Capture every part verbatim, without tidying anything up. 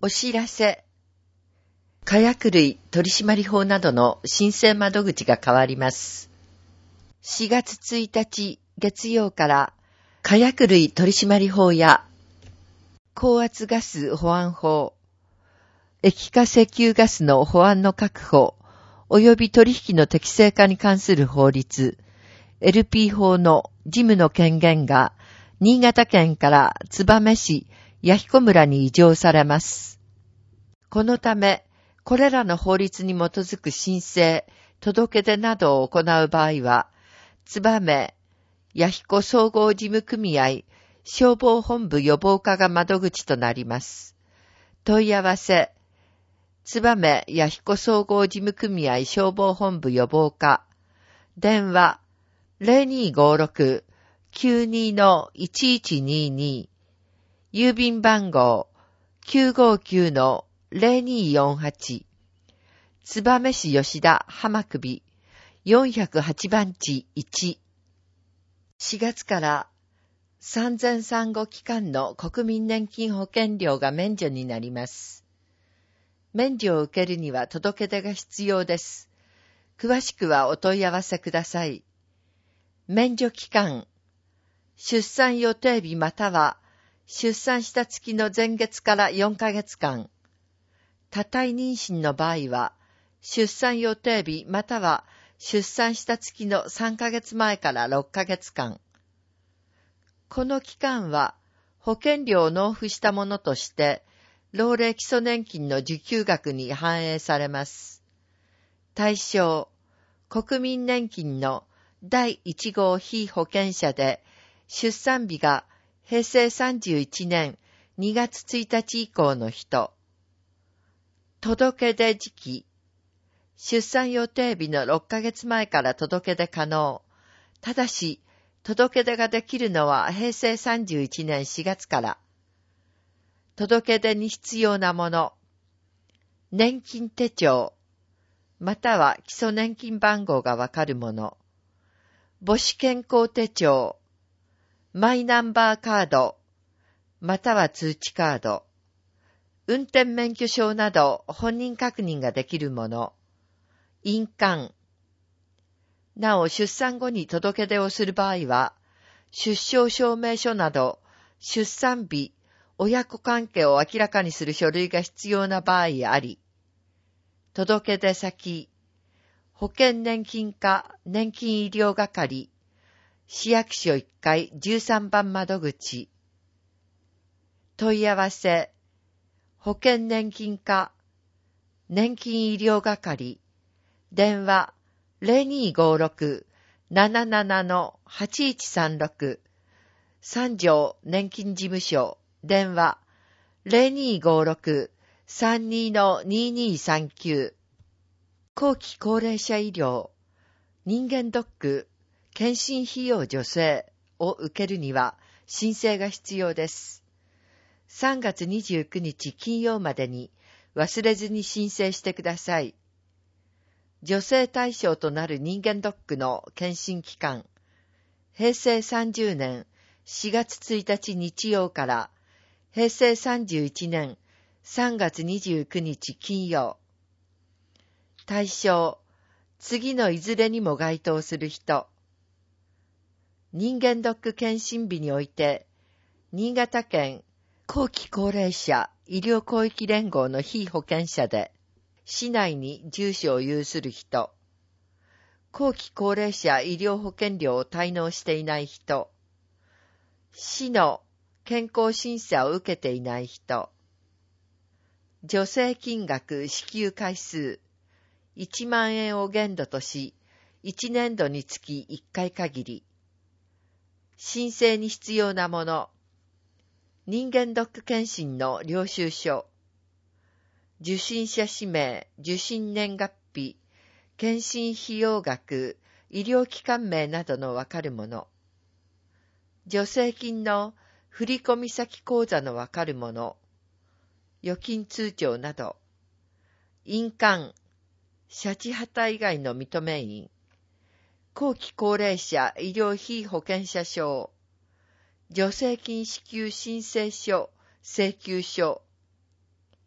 お知らせ。火薬類取締法などの申請窓口が変わります。しがつついたち月曜から火薬類取締法や高圧ガス保安法、液化石油ガスの保安の確保及び取引の適正化に関する法律 エルピー 法の事務の権限が新潟県から燕市弥彦村に移譲されます。このため、これらの法律に基づく申請、届け出などを行う場合は、燕、弥彦総合事務組合、消防本部予防課が窓口となります。問い合わせ、燕、弥彦総合事務組合消防本部予防課、電話、ゼロにーごーろく きゅうにーのいちいちにーにー、郵便番号 きゅうごきゅうのゼロにーよんはち、燕市吉田浜首よんひゃくはちばんちいち。しがつから産前産後期間の国民年金保険料が免除になります。免除を受けるには届け出が必要です。詳しくはお問い合わせください。免除期間、出産予定日または出産した月の前月からよんかげつかん。多胎妊娠の場合は、出産予定日または出産した月のさんかげつまえからろっかげつかん。この期間は、保険料を納付したものとして、老齢基礎年金の受給額に反映されます。対象、国民年金のだいいち号被保険者で、出産日がへいせいさんじゅういちねんにがつついたち以降の人。届け出時期。出産予定日のろっかげつまえから届け出可能。ただし、届け出ができるのはへいせいさんじゅういちねんしがつから。届け出に必要なもの。年金手帳。または基礎年金番号がわかるもの。母子健康手帳。マイナンバーカード。または通知カード。運転免許証など本人確認ができるもの。印鑑。なお、出産後に届け出をする場合は、出生証明書など、出産日、親子関係を明らかにする書類が必要な場合あり、届け出先、保険年金課年金医療係、市役所いっかいじゅうさんばん窓口、問い合わせ、保険年金課年金医療係、電話 ゼロにーごーろく ななななのはちいちさんろく 三条年金事務所電話 ゼロにーごーろく さんにーのにーにーさんきゅう 後期高齢者医療人間ドック検診費用助成を受けるには申請が必要です。さんがつにじゅうくにち金曜までに忘れずに申請してください。助成対象となる人間ドックの検診期間、へいせいさんじゅうねんしがつついたち日曜からへいせいさんじゅういちねんさんがつにじゅうくにち金曜。対象、次のいずれにも該当する人。人間ドック検診日において、新潟県後期高齢者医療広域連合の被保険者で、市内に住所を有する人、後期高齢者医療保険料を滞納していない人、市の健康審査を受けていない人、助成金額支給回数いちまんえんを限度とし、いちねんどにつきいっかい限り、申請に必要なもの、人間ドック検診の領収書、受診者氏名、受診年月日、検診費用額、医療機関名などのわかるもの、助成金の振込先口座のわかるもの、預金通帳など、印鑑、シャチハタ以外の認め印、後期高齢者医療費保険者証、助成金支給申請書、請求書、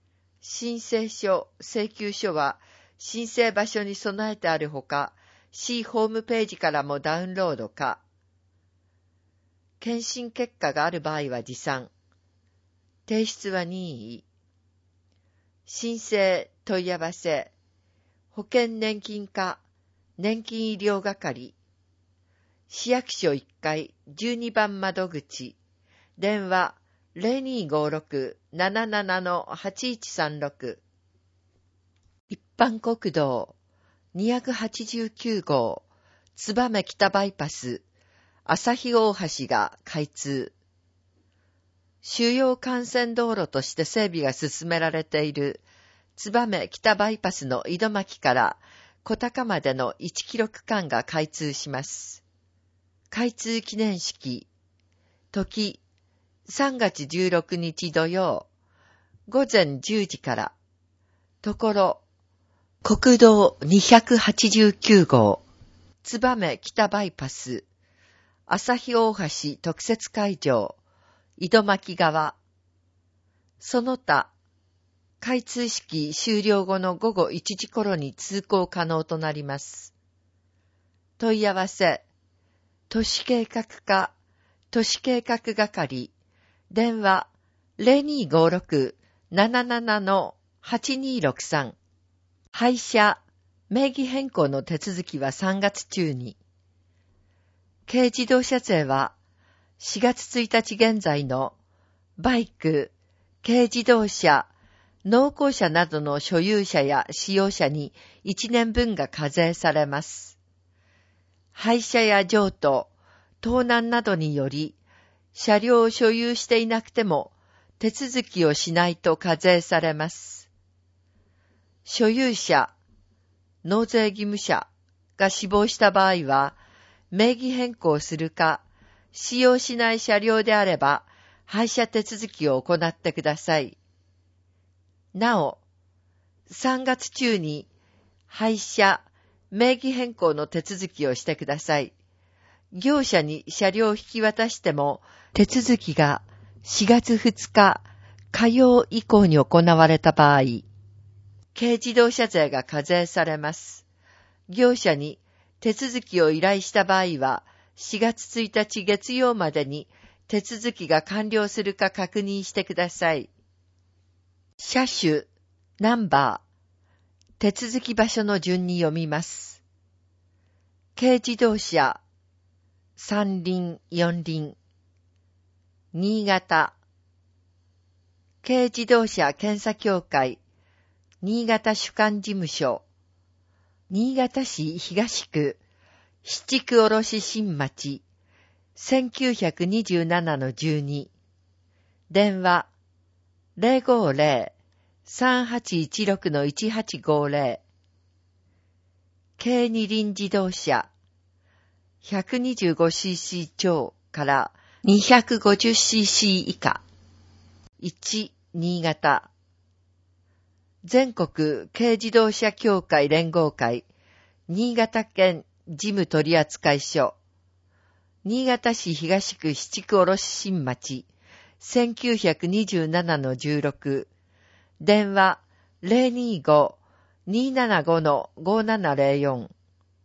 申請書、請求書は申請場所に備えてあるほか、市ホームページからもダウンロードか。検診結果がある場合は持参。提出は任意。申請、問い合わせ。保険年金課、年金医療係。市役所いっかいじゅうにばん窓口。電話 ゼロにーごーろく なななな はちいちさんろく。一般国道にひゃくはちじゅうきゅうごう燕北バイパス旭大橋が開通。主要幹線道路として整備が進められている燕北バイパスの井戸巻から小高までのいちキロ区間が開通します。開通記念式、時、さんがつじゅうろくにち土曜、午前じゅうじから、ところ、国道にひゃくはちじゅうきゅうごう、燕北バイパス、旭大橋特設会場、井戸巻側、その他、開通式終了後の午後いちじ頃に通行可能となります。問い合わせ、都市計画課、都市計画係、電話 ゼロにーごーろく なななな はちにーろくさん。廃車、名義変更の手続きはさんがつ中に。軽自動車税はしがつついたち現在のバイク、軽自動車、農耕車などの所有者や使用者にいちねんぶんが課税されます。廃車や譲渡、盗難などにより、車両を所有していなくても手続きをしないと課税されます。所有者、納税義務者が死亡した場合は、名義変更するか、使用しない車両であれば、廃車手続きを行ってください。なお、さんがつ中に廃車、名義変更の手続きをしてください。業者に車両を引き渡しても、手続きがしがつふつか火曜以降に行われた場合、軽自動車税が課税されます。業者に手続きを依頼した場合は、しがつついたち月曜までに手続きが完了するか確認してください。車種、ナンバー、手続き場所の順に読みます。軽自動車、三輪、四輪、新潟、軽自動車検査協会、新潟主管事務所、新潟市東区、七区卸新町、せんきゅうひゃくにじゅうななのじゅうに、電話、ゼロごーゼロ さんはちいちろくのいちはちごーゼロ、軽二輪自動車、ひゃくにじゅうごシーシー 超からにひゃくごじゅうシーシー 以下。いち、新潟。全国軽自動車協会連合会、新潟県事務取扱所。新潟市東区七区卸新町、せんきゅうひゃくにじゅうななのじゅうろく。電話 ゼロにーご にーななご ごーななゼロよん。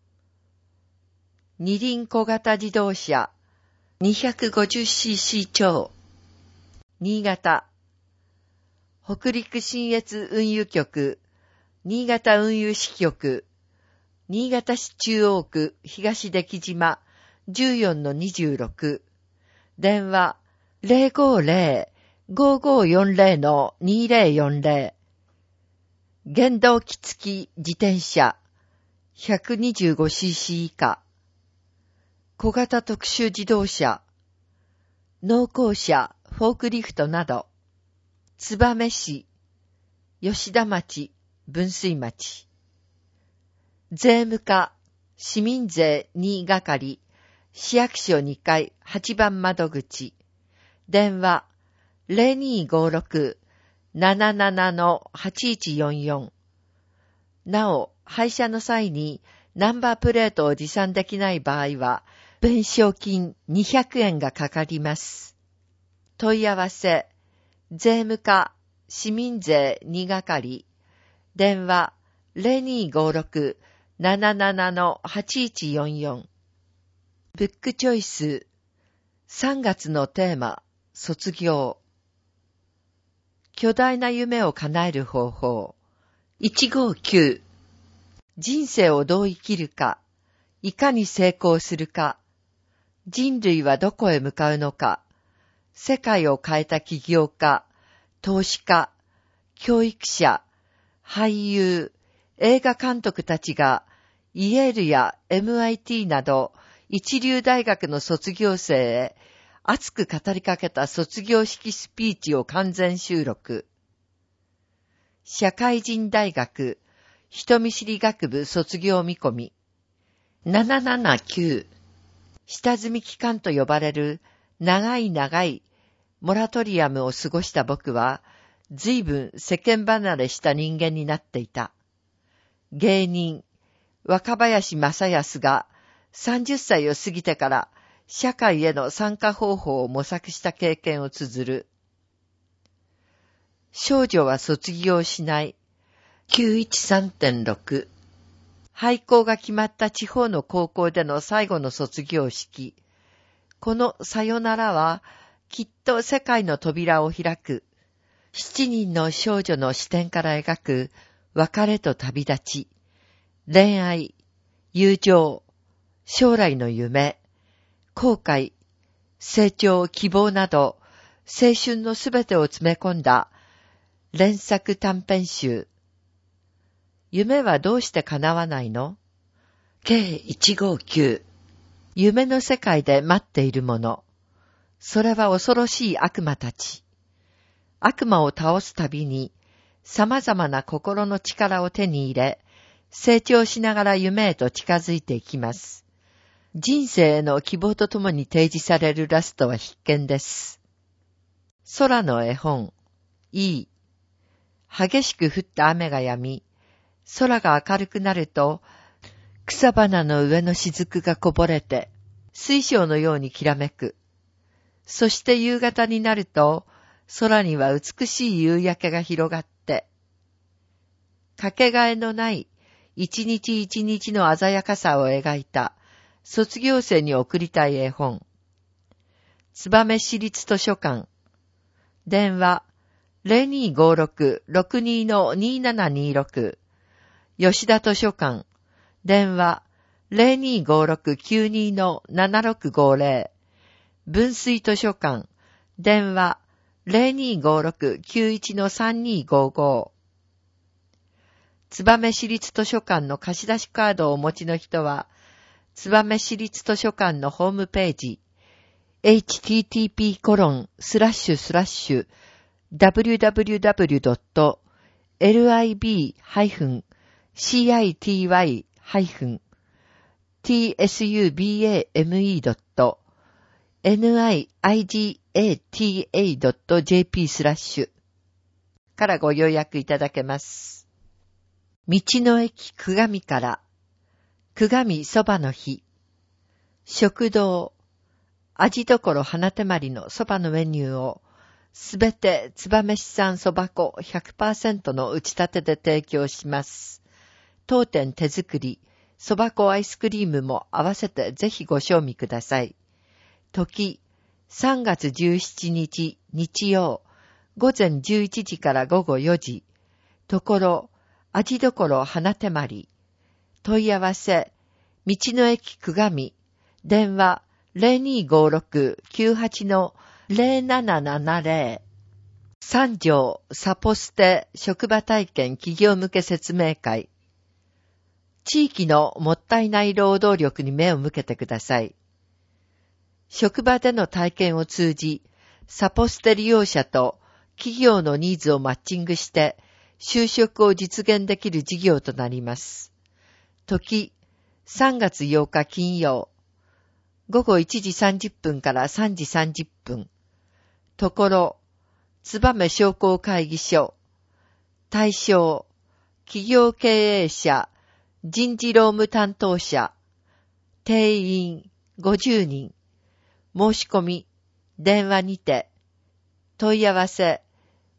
二輪小型自動車 にひゃくごじゅうシーシー 超。新潟。北陸信越運輸局、新潟運輸支局、新潟市中央区東出来島 じゅうよんのにじゅうろく。電話 ゼロごーゼロ ごーごーよんゼロのにゼロよんゼロ。原動機付き自転車 ひゃくにじゅうごシーシー 以下。小型特殊自動車、農耕車、フォークリフトなど、燕市、吉田町、分水町。税務課、市民税に係、市役所にかいはちばん窓口。電話、ゼロにーごーろく なななな はちいちよんよん。なお、廃車の際にナンバープレートを持参できない場合は、弁償金にひゃくえんがかかります。問い合わせ、税務課、 市民税に係、電話 ゼロにーごーろく なななな はちいちよんよん。ブックチョイス、さんがつのテーマ、卒業。巨大な夢を叶える方法。いちごきゅう。人生をどう生きるか、いかに成功するか、人類はどこへ向かうのか、世界を変えた起業家、投資家、教育者、俳優、映画監督たちがイェールや エムアイティー など一流大学の卒業生へ熱く語りかけた卒業式スピーチを完全収録。社会人大学人見知り学部卒業見込み。ななななきゅう。下積み期間と呼ばれる長い長いモラトリアムを過ごした僕は随分世間離れした人間になっていた。芸人、若林正康がさんじゅっさいを過ぎてから社会への参加方法を模索した経験を綴る。少女は卒業しない。きゅういちさんてんろく。廃校が決まった地方の高校での最後の卒業式。このさよならはきっと世界の扉を開く。七人の少女の視点から描く別れと旅立ち、恋愛、友情、将来の夢、後悔、成長、希望など青春のすべてを詰め込んだ連作短編集。夢はどうして叶わないの？ ケーいちごきゅう。夢の世界で待っているもの。それは恐ろしい悪魔たち。悪魔を倒すたびに様々な心の力を手に入れ、成長しながら夢へと近づいていきます。人生への希望とともに提示されるラストは必見です。空の絵本、いい。激しく降った雨が止み、空が明るくなると、草花の上の雫がこぼれて、水晶のようにきらめく。そして夕方になると、空には美しい夕焼けが広がって、かけがえのない一日一日の鮮やかさを描いた卒業生に送りたい絵本。燕市立図書館。電話 ゼロにーごーろく ろくにー にーななにーろく。吉田図書館。電話 ゼロにーごーろく きゅうにー ななろくごーぜろ。文水図書館。電話ゼロにーごーろく きゅういち さんにーごーごー。燕市立図書館の貸し出しカードをお持ちの人は、燕市立図書館のホームページ、エイチティーティーピーコロンスラッシュスラッシュダブリューダブリューダブリュードットエルアイビーシーアイティーワイティーエスユービーエーエムイードットニガタドットジェーピー スラッシュからご予約いただけます。道の駅くがみからくがみそばの日、食堂、味どころ花手まりのそばのメニューをすべて燕市産そば粉 ひゃくパーセント の打ち立てで提供します。当店手作り、そば粉アイスクリームも合わせてぜひご賞味ください。時、さんがつじゅうしちにち日曜、午前じゅういちじから午後よじ。ところ、味どころ花手まり。問い合わせ、道の駅くがみ、電話 ゼロにーごーろく きゅうはち ゼロななななゼロ。三条サポステ職場体験企業向け説明会。地域のもったいない労働力に目を向けてください。職場での体験を通じ、サポステ利用者と企業のニーズをマッチングして、就職を実現できる事業となります。時、さんがつようか金曜、午後いちじさんじゅっぷんからさんじさんじゅっぷん。ところ、燕商工会議所。対象、企業経営者、人事労務担当者。定員、ごじゅうにん。申し込み、電話にて。問い合わせ、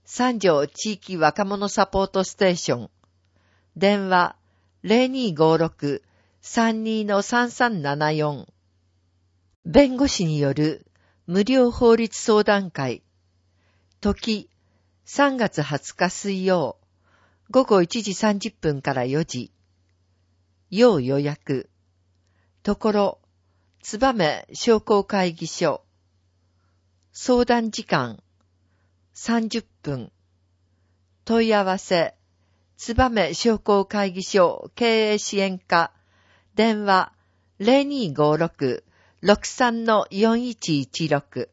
三条地域若者サポートステーション。電話 ゼロにーごーろく さんにーのさんさんななよん。弁護士による無料法律相談会。時、さんがつはつか水曜、午後いちじさんじゅっぷんからよじ。要予約。ところ、つばめ商工会議所。相談時間、さんじゅっぷん。問い合わせ、つばめ商工会議所経営支援課。電話 ゼロにーごーろく ろくさんのよんいちいちろく。